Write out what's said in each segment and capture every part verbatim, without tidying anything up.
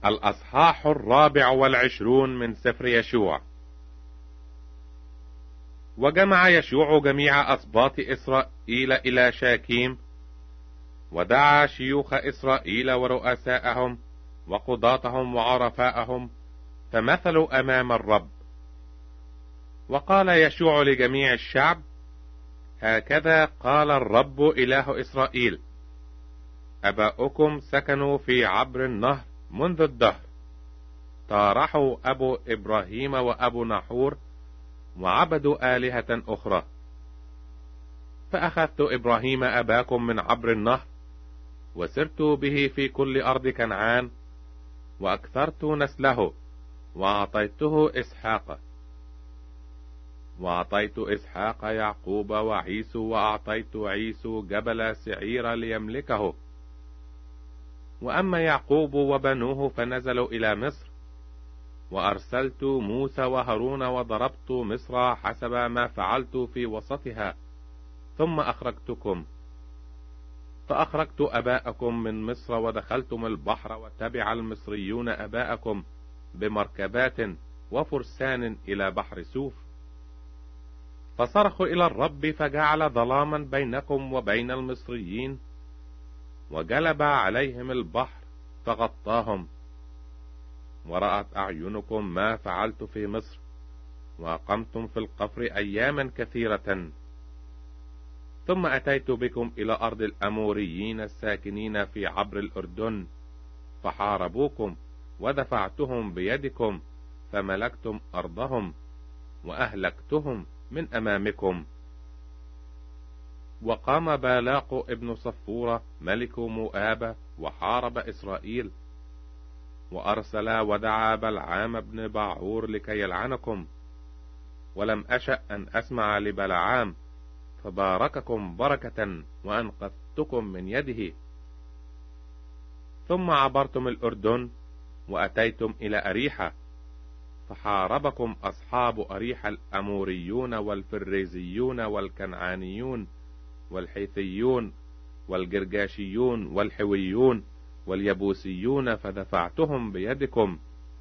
الأصحاح الرابع والعشرون من سفر يشوع. وجمع يشوع جميع أسباط إسرائيل إلى شاكيم، ودعا شيوخ إسرائيل ورؤساءهم وقضاتهم وعرفاءهم، فمثلوا أمام الرب. وقال يشوع لجميع الشعب: هكذا قال الرب إله إسرائيل: أباؤكم سكنوا في عبر النهر منذ الدهر، طارحوا أبو إبراهيم وأبو نحور وعبدوا آلهة أخرى. فأخذت إبراهيم أباكم من عبر النهر، وسرت به في كل أرض كنعان، وأكثرت نسله، وأعطيته إسحاق. وأعطيت إسحاق يعقوب وعيسو، وأعطيت عيسو جبل سعير ليملكه. وأما يعقوب وبنوه فنزلوا إلى مصر، وأرسلت موسى وهارون وضربت مصر حسب ما فعلت في وسطها، ثم أخرجتكم. فأخرجت أباءكم من مصر، ودخلتم البحر، وتبع المصريون أباءكم بمركبات وفرسان إلى بحر سوف. فصرخوا إلى الرب، فجعل ظلاما بينكم وبين المصريين، وجلب عليهم البحر فغطاهم. ورأت أعينكم ما فعلت في مصر، وأقمتم في القفر أياما كثيرة. ثم أتيت بكم إلى أرض الأموريين الساكنين في عبر الأردن، فحاربوكم ودفعتهم بيدكم، فملكتم أرضهم وأهلكتهم من أمامكم. وقام بالاق ابن صفورة ملك مؤاب وحارب إسرائيل، وأرسل ودعا بلعام بن باعور لكي يلعنكم، ولم أشأ أن أسمع لبلعام، فبارككم بركة وأنقذتكم من يده. ثم عبرتم الأردن وأتيتم إلى أريحة، فحاربكم أصحاب أريحة الأموريون والفريزيون والكنعانيون والحيثيون والجرجاشيون والحويون واليبوسيون، فدفعتهم بيدكم.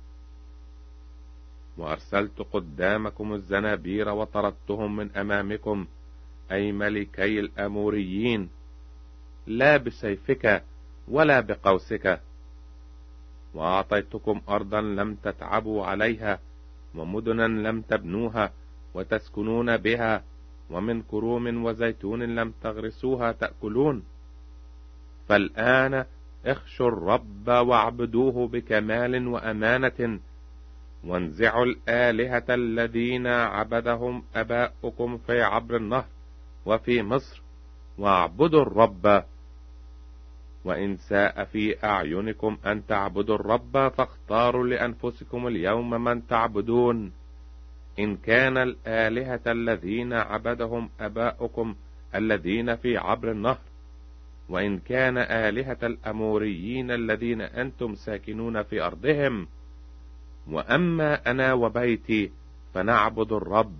وأرسلت قدامكم الزنابير وطردتهم من أمامكم، أي ملكي الأموريين، لا بسيفك ولا بقوسك. وأعطيتكم أرضا لم تتعبوا عليها، ومدنا لم تبنوها وتسكنون بها، ومن كروم وزيتون لم تغرسوها تأكلون. فالآن اخشوا الرب واعبدوه بكمال وأمانة، وانزعوا الآلهة الذين عبدهم أباؤكم في عبر النهر وفي مصر، واعبدوا الرب. وإن ساء في أعينكم أن تعبدوا الرب، فاختاروا لأنفسكم اليوم من تعبدون، إن كان الآلهة الذين عبدهم أباؤكم الذين في عبر النهر، وإن كان آلهة الأموريين الذين أنتم ساكنون في أرضهم. وأما أنا وبيتي فنعبد الرب.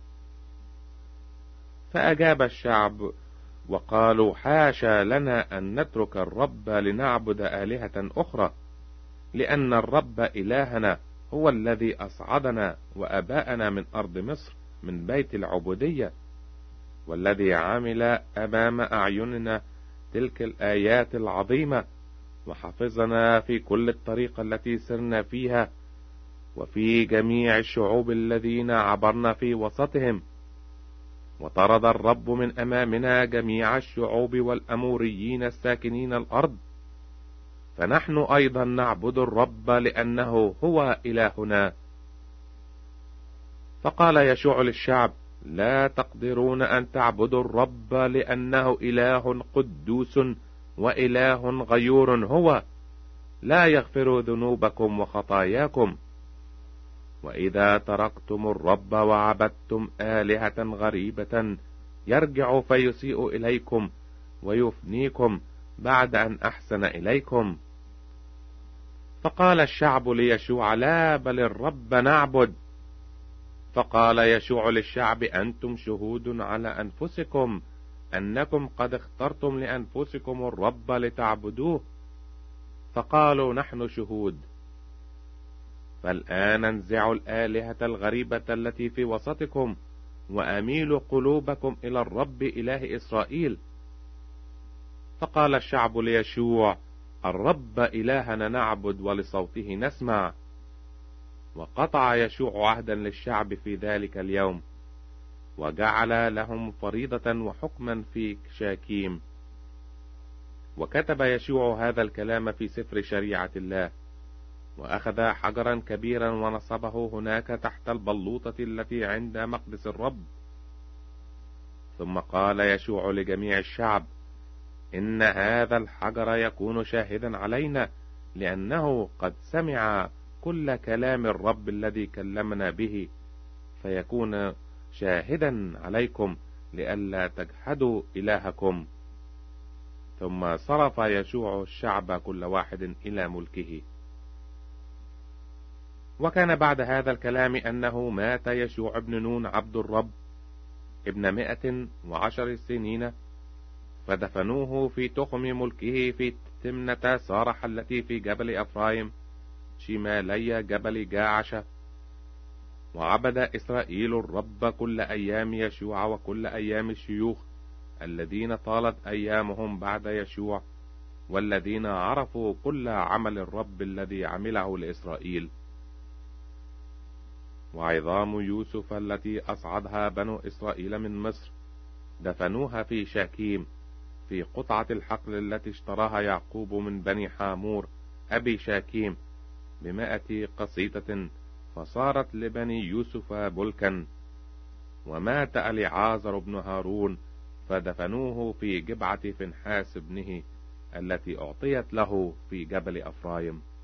فأجاب الشعب وقالوا: حاشا لنا أن نترك الرب لنعبد آلهة أخرى، لأن الرب إلهنا هو الذي أصعدنا وأباءنا من أرض مصر من بيت العبودية، والذي عمل أمام أعيننا تلك الآيات العظيمة، وحفظنا في كل الطريق التي سرنا فيها، وفي جميع الشعوب الذين عبرنا في وسطهم. وطرد الرب من أمامنا جميع الشعوب والأموريين الساكنين الأرض، فنحن أيضا نعبد الرب لأنه هو إلهنا. فقال يشوع للشعب: لا تقدرون أن تعبدوا الرب، لأنه إله قدوس وإله غيور هو، لا يغفر ذنوبكم وخطاياكم. وإذا تركتم الرب وعبدتم آلهة غريبة، يرجع فيسيء إليكم ويفنيكم بعد أن أحسن إليكم. فقال الشعب ليشوع: لا، بل الرب نعبد. فقال يشوع للشعب: أنتم شهود على أنفسكم أنكم قد اخترتم لأنفسكم الرب لتعبدوه. فقالوا: نحن شهود. فالآن انزعوا الآلهة الغريبة التي في وسطكم، وأميلوا قلوبكم إلى الرب إله إسرائيل. فقال الشعب ليشوع: الرب إلهنا نعبد ولصوته نسمع. وقطع يشوع عهدا للشعب في ذلك اليوم، وجعل لهم فريضة وحكما في شاكيم. وكتب يشوع هذا الكلام في سفر شريعة الله، وأخذ حجرا كبيرا ونصبه هناك تحت البلوطة التي عند مقدس الرب. ثم قال يشوع لجميع الشعب: إن هذا الحجر يكون شاهدا علينا، لأنه قد سمع كل كلام الرب الذي كلمنا به، فيكون شاهدا عليكم لئلا تجحدوا إلهكم. ثم صرف يشوع الشعب كل واحد إلى ملكه. وكان بعد هذا الكلام أنه مات يشوع بن نون عبد الرب ابن مائة وعشر سنين، فدفنوه في تخم ملكه في تمنة سارح التي في جبل أفرايم شمالي جبل جاعشة. وعبد إسرائيل الرب كل أيام يشوع وكل أيام الشيوخ الذين طالت أيامهم بعد يشوع، والذين عرفوا كل عمل الرب الذي عمله لإسرائيل. وعظام يوسف التي أصعدها بنو إسرائيل من مصر دفنوها في شاكيم في قطعة الحقل التي اشتراها يعقوب من بني حامور أبي شاكيم بمائة قصيدة، فصارت لبني يوسف بلكا. ومات أليعازر بن هارون فدفنوه في جبعة فنحاس ابنه التي أعطيت له في جبل أفرايم.